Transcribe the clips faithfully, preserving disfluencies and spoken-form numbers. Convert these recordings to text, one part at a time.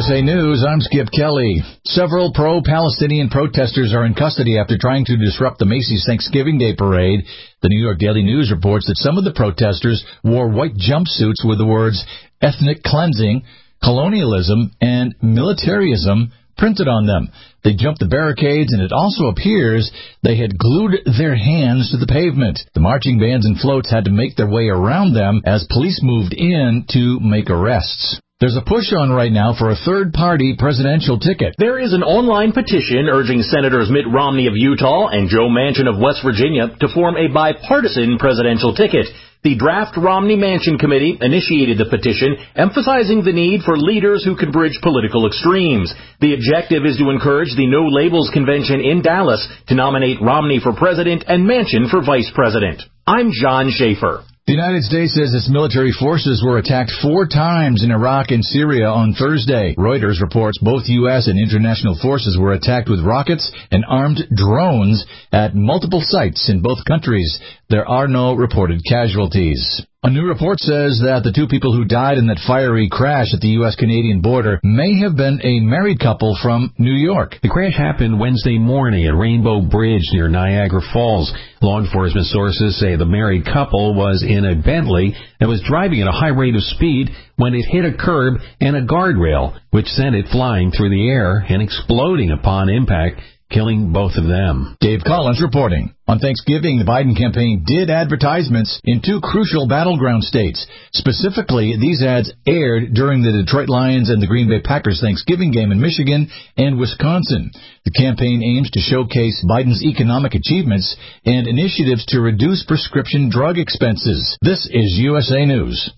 S A News, I'm Skip Kelly. Several pro-Palestinian protesters are in custody after trying to disrupt the Macy's Thanksgiving Day Parade. The New York Daily News reports that some of the protesters wore white jumpsuits with the words ethnic cleansing, colonialism, and militarism printed on them. They jumped the barricades, and it also appears they had glued their hands to the pavement. The marching bands and floats had to make their way around them as police moved in to make arrests. There's a push on right now for a third-party presidential ticket. There is an online petition urging Senators Mitt Romney of Utah and Joe Manchin of West Virginia to form a bipartisan presidential ticket. The draft Romney-Manchin committee initiated the petition, emphasizing the need for leaders who could bridge political extremes. The objective is to encourage the No Labels Convention in Dallas to nominate Romney for president and Manchin for vice president. I'm John Schaefer. The United States says its military forces were attacked four times in Iraq and Syria on Thursday. Reuters reports both U S and international forces were attacked with rockets and armed drones at multiple sites in both countries. There are no reported casualties. A new report says that the two people who died in that fiery crash at the U S Canadian border may have been a married couple from New York. The crash happened Wednesday morning at Rainbow Bridge near Niagara Falls. Law enforcement sources say the married couple was in a Bentley that was driving at a high rate of speed when it hit a curb and a guardrail, which sent it flying through the air and exploding upon impact, killing both of them. Dave Collins reporting. On Thanksgiving, the Biden campaign did advertisements in two crucial battleground states. Specifically, these ads aired during the Detroit Lions and the Green Bay Packers Thanksgiving game in Michigan and Wisconsin. The campaign aims to showcase Biden's economic achievements and initiatives to reduce prescription drug expenses. This is U S A News.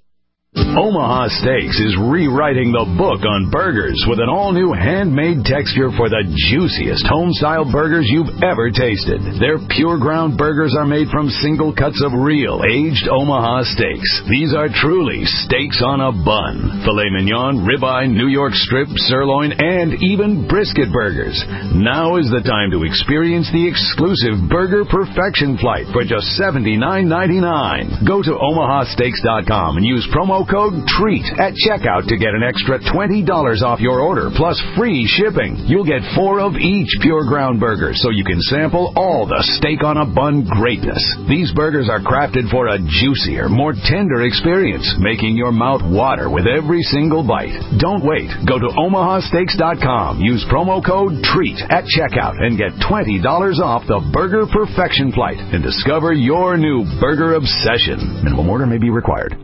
Omaha Steaks is rewriting the book on burgers with an all-new handmade texture for the juiciest home-style burgers you've ever tasted. Their pure ground burgers are made from single cuts of real, aged Omaha steaks. These are truly steaks on a bun. Filet mignon, ribeye, New York strip, sirloin, and even brisket burgers. Now is the time to experience the exclusive Burger Perfection Flight for just seventy-nine ninety-nine. Go to omaha steaks dot com and use promo code TREAT at checkout to get an extra twenty dollars off your order, plus free shipping. You'll get four of each pure ground burger, so you can sample all the steak on a bun greatness. These burgers are crafted for a juicier, more tender experience, making your mouth water with every single bite. Don't wait. Go to omaha steaks dot com, use promo code TREAT at checkout, and get twenty dollars off the Burger Perfection Flight and discover your new burger obsession. Minimum order may be required.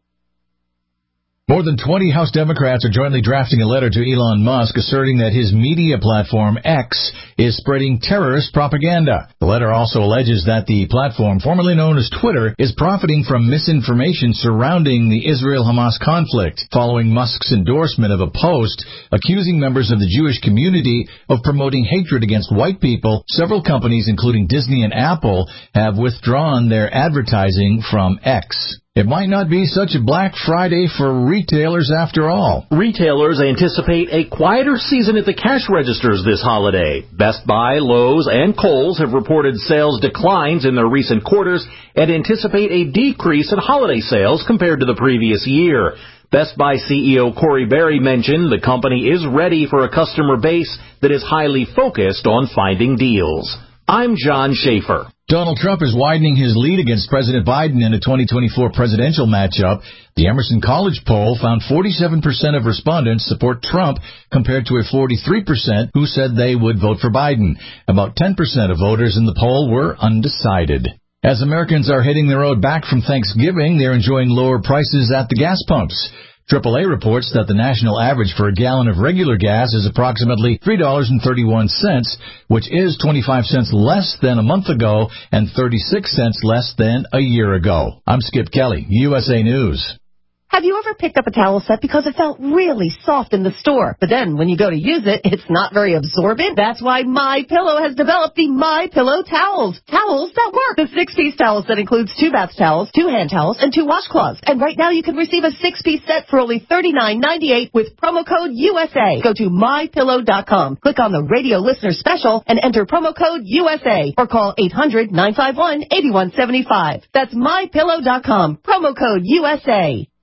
More than twenty House Democrats are jointly drafting a letter to Elon Musk asserting that his media platform, X, is spreading terrorist propaganda. The letter also alleges that the platform, formerly known as Twitter, is profiting from misinformation surrounding the Israel-Hamas conflict, following Musk's endorsement of a post accusing members of the Jewish community of promoting hatred against white people. Several companies, including Disney and Apple, have withdrawn their advertising from X. It might not be such a Black Friday for retailers after all. Retailers anticipate a quieter season at the cash registers this holiday. Best Buy, Lowe's, and Kohl's have reported sales declines in their recent quarters and anticipate a decrease in holiday sales compared to the previous year. Best Buy C E O Corey Berry mentioned the company is ready for a customer base that is highly focused on finding deals. I'm John Schaefer. Donald Trump is widening his lead against President Biden in a twenty twenty-four presidential matchup. The Emerson College poll found forty-seven percent of respondents support Trump compared to a forty-three percent who said they would vote for Biden. About ten percent of voters in the poll were undecided. As Americans are hitting the road back from Thanksgiving, they're enjoying lower prices at the gas pumps. triple A reports that the national average for a gallon of regular gas is approximately three dollars and thirty-one cents, which is twenty-five cents less than a month ago and thirty-six cents less than a year ago. I'm Skip Kelly, U S A News. Have you ever picked up a towel set because it felt really soft in the store, but then when you go to use it, it's not very absorbent? That's why MyPillow has developed the MyPillow towels. Towels that work. The six-piece towels that includes two bath towels, two hand towels, and two washcloths. And right now you can receive a six-piece set for only thirty-nine ninety-eight with promo code U S A. Go to my pillow dot com, click on the radio listener special, and enter promo code U S A, or call eight hundred nine five one eight one seven five. That's my pillow dot com, promo code U S A.